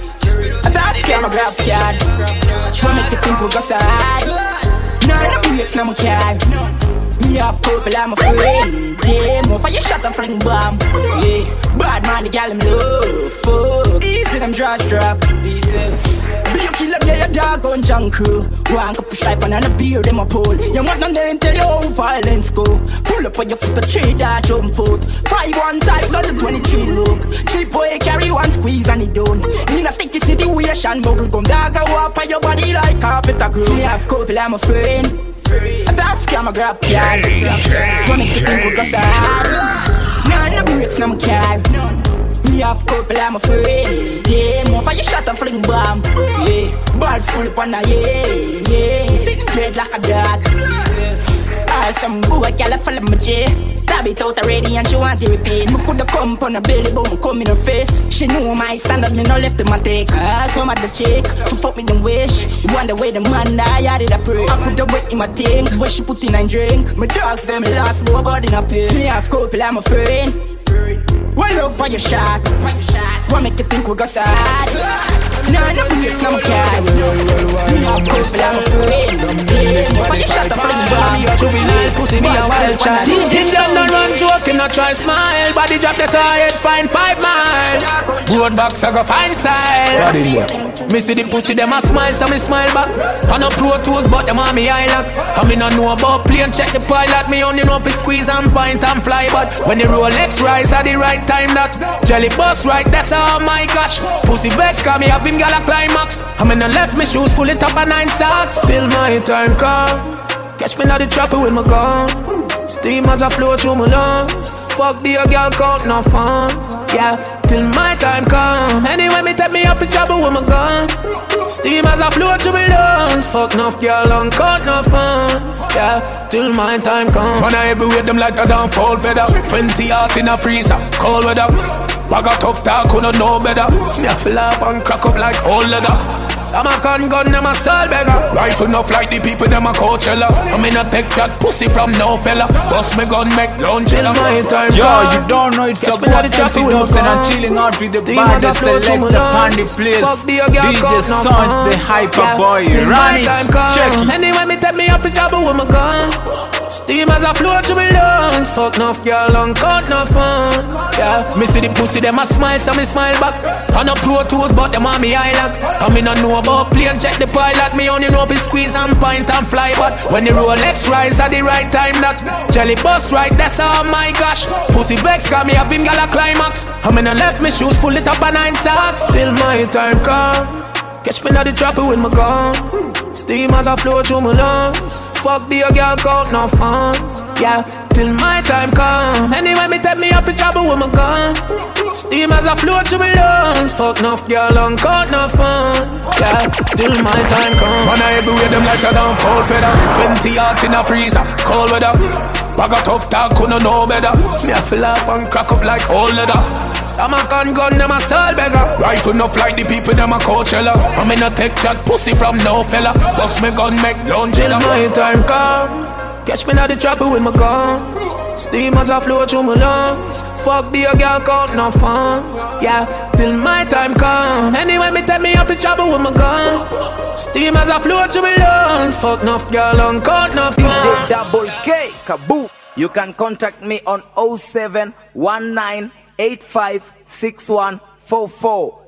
I thought this camera grab card. Try make you think we go sad. No, no breaks, no more car. Me have couple, I'm a friend. Yeah, more for your shot and fling bomb. Yeah, bad man, the gal him love. Fuck, easy them draw strap. Easy. Be you kill up there, your dog on junk crew. One cup of stripe and a beer, them a pull. Your mother then tell you how violence go. Pull up on your foot to trade that jump foot. Five one times on the twenty-three look. Cheap boy carry one squeeze and it done. In a sticky situation, bubble gum dog a walk on your body like carpet a groove. Me have couple, I'm a friend. A top scam a grab card. Wanna make you think we go sad. Nah, no breaks, no car. Me have couple, I'm a friend. Yeah, more for your shot and fling bomb. Yeah, ball full up on a yeah, yeah. Sitting dead like a dog. Ah, some boy can't follow my J. Tab it out already and she want to repeat. Me coulda come on a belly bone, come in her face. She knew my standard, me no left in my take. Ah, some of the chick, who fuck me the wish. Wonder where the man I had it a pray. I coulda wait in my thing, where she put in and drink. My dogs them last more body in a pill. Me have couple, I'm a friend. Well love for your shot. What make you think we got sad? Nah, no breaks, no care. Me have couple, I'm a friend. Yeah, for your shot, I'm fling bomb. Me a juvenile pussy, me a wild child. This them no run jokes, him no try smile. Body drop the side, find five mile. Road box, I go find style. Me see the pussy, them a smile, so me smile back. I no pro tools, but them on me eye lock. I me no know about plane, check the pilot. Me only know fi squeeze and point and fly. But when the Rolex rise at the right time, that jelly bus right, that's all my gosh. Pussy vex, call me up him gal a climax. I'm in the left, me shoes full it up a nine socks. Still my time come. Catch me now the chopper with my gun. Steam as I flow through my lungs. Fuck the girl count no funds. Yeah, till my time come. Anyway, me take me up for trouble with my gun. Steam as I flow through my lungs. Fuck enough girl and count no funds. Yeah, till my time come. When I everywhere them like a down fall feather. Twenty out in a freezer, cold weather. Bag a tough talk, who no know better. Me a fill up and crack up like old leather. Some a con gun, them a soul beggar. Rifle enough like the people, them a Coachella. I'm in a tech chat, pussy from no fella. Bust me gun, make lunch till my time. Yo, you don't know it's a boy M C Dubson and chilling out with the baddest selector on the place. D J Sonch, the hyper boy. Run it, check it. Anyway, me take me up to trouble with my gun. Steam as I flow to my lungs. Fuck enough girl and cut no fun. Yeah, me see the pussy, them a smile, so me smile back. I no pro tools, but them on me eye lock. I me no know about plane, check the pilot. Me only know if squeeze and point and fly. But when the Rolex rise at the right time, that jelly bus right, that's all my gosh. Pussy vex, got me up him gal a climax. I me no left, me shoes full it up a nine socks. Till my time come. Catch me now the chopper with my gun. Steam as I flow through my lungs. Fuck the girl count no funds. Yeah, till my time come. Anyway, me take me up for trouble with my gun. Steam as I flow through my lungs. Fuck enough girl and count no funds. Yeah, till my time come. When I everywhere them like a down cold feather. Twenty out in a freezer, cold weather. Bag a tough talk, who no know better. Me a fill up and crack up like old leather. Some a con gun, them a soul beggar. Rifle enough like the people, them a Coachella. I'm in a tech chat, pussy from no fella. Bust me gun, make lunch till my time come. Catch me now the chopper with my gun. Steam as I flow through my lungs. Fuck the girl count no funds. Yeah, till my time come. Anyway, me take me up for trouble with my gun. Steam as I flow through my lungs. Fuck enough girl and count no funds. D J Double K, Kaboom. You can contact me on oh seven one nine eight five six one four four.